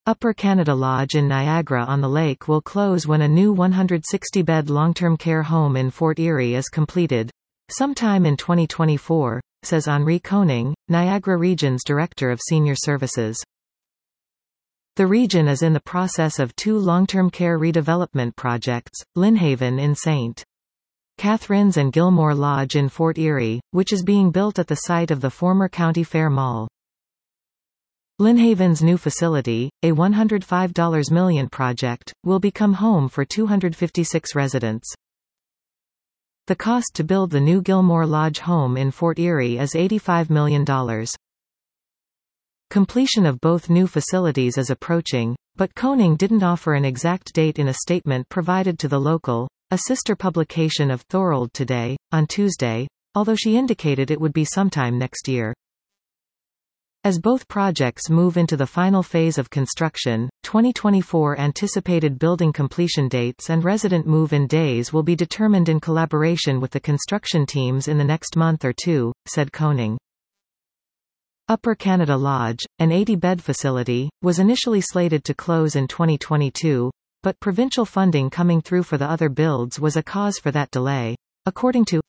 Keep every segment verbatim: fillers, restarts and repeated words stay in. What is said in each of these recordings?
Upper Canada Lodge in Niagara-on-the-Lake will close when a new one hundred sixty bed long-term care home in Fort Erie is completed, sometime in twenty twenty-four, says Henri Koning, Niagara Region's Director of Senior Services. The region is in the process of two long-term care redevelopment projects, Lynnhaven in Saint Catharines and Gilmore Lodge in Fort Erie, which is being built at the site of the former County Fair Mall. Lynnhaven's new facility, a one hundred five million dollars project, will become home for two hundred fifty-six residents. The cost to build the new Gilmore Lodge home in Fort Erie is eighty-five million dollars. Completion of both new facilities is approaching, but Koning didn't offer an exact date in a statement provided to The Local, a sister publication of Thorold Today, on Tuesday, although she indicated it would be sometime next year. As both projects move into the final phase of construction, twenty twenty-four anticipated building completion dates and resident move-in days will be determined in collaboration with the construction teams in the next month or two, said Koning. Upper Canada Lodge, an eighty bed facility, was initially slated to close in twenty twenty-two, but provincial funding coming through for the other builds was a cause for that delay, according to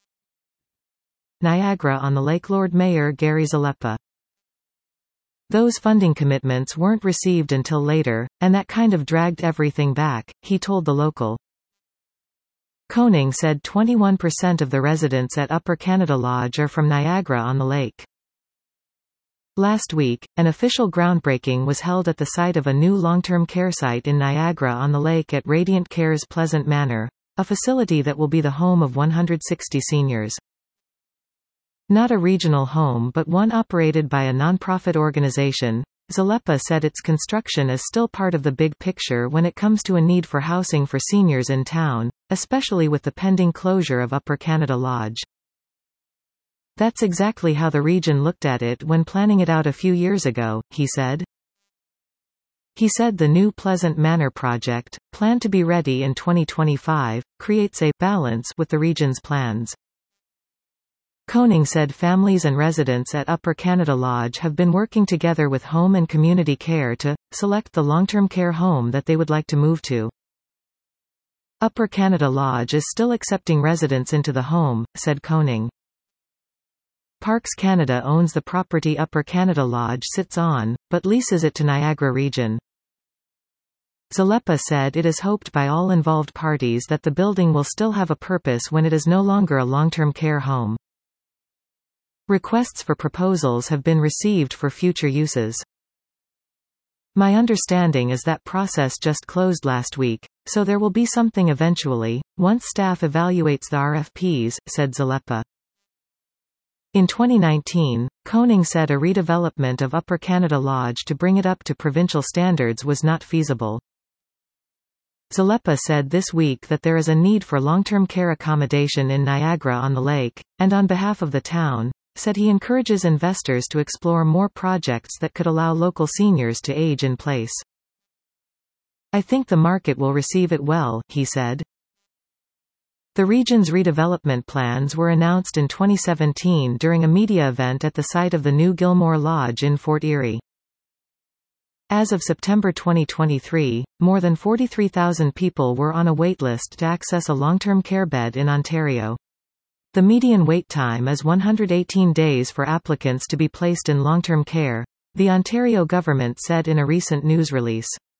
Niagara-on-the-Lake Lord Mayor Gary Zalepa. Those funding commitments weren't received until later, and that kind of dragged everything back, he told The Local. Koning said twenty-one percent of the residents at Upper Canada Lodge are from Niagara-on-the-Lake. Last week, an official groundbreaking was held at the site of a new long-term care site in Niagara-on-the-Lake at Radiant Care's Pleasant Manor, a facility that will be the home of one hundred sixty seniors. Not a regional home but one operated by a nonprofit organization, Zalepa said its construction is still part of the big picture when it comes to a need for housing for seniors in town, especially with the pending closure of Upper Canada Lodge. That's exactly how the region looked at it when planning it out a few years ago, he said. He said the new Pleasant Manor project, planned to be ready in twenty twenty-five, creates a balance with the region's plans. Koning said families and residents at Upper Canada Lodge have been working together with Home and Community Care to select the long-term care home that they would like to move to. Upper Canada Lodge is still accepting residents into the home, said Koning. Parks Canada owns the property Upper Canada Lodge sits on, but leases it to Niagara Region. Zalepa said it is hoped by all involved parties that the building will still have a purpose when it is no longer a long-term care home. Requests for proposals have been received for future uses. My understanding is that process just closed last week, so there will be something eventually, once staff evaluates the R F Ps, said Zalepa. In twenty nineteen, Koning said a redevelopment of Upper Canada Lodge to bring it up to provincial standards was not feasible. Zalepa said this week that there is a need for long-term care accommodation in Niagara-on-the-Lake, and on behalf of the town, said he encourages investors to explore more projects that could allow local seniors to age in place. I think the market will receive it well, he said. The region's redevelopment plans were announced in twenty seventeen during a media event at the site of the new Gilmore Lodge in Fort Erie. As of September twenty twenty-three, more than forty-three thousand people were on a waitlist to access a long-term care bed in Ontario. The median wait time is one hundred eighteen days for applicants to be placed in long-term care, the Ontario government said in a recent news release.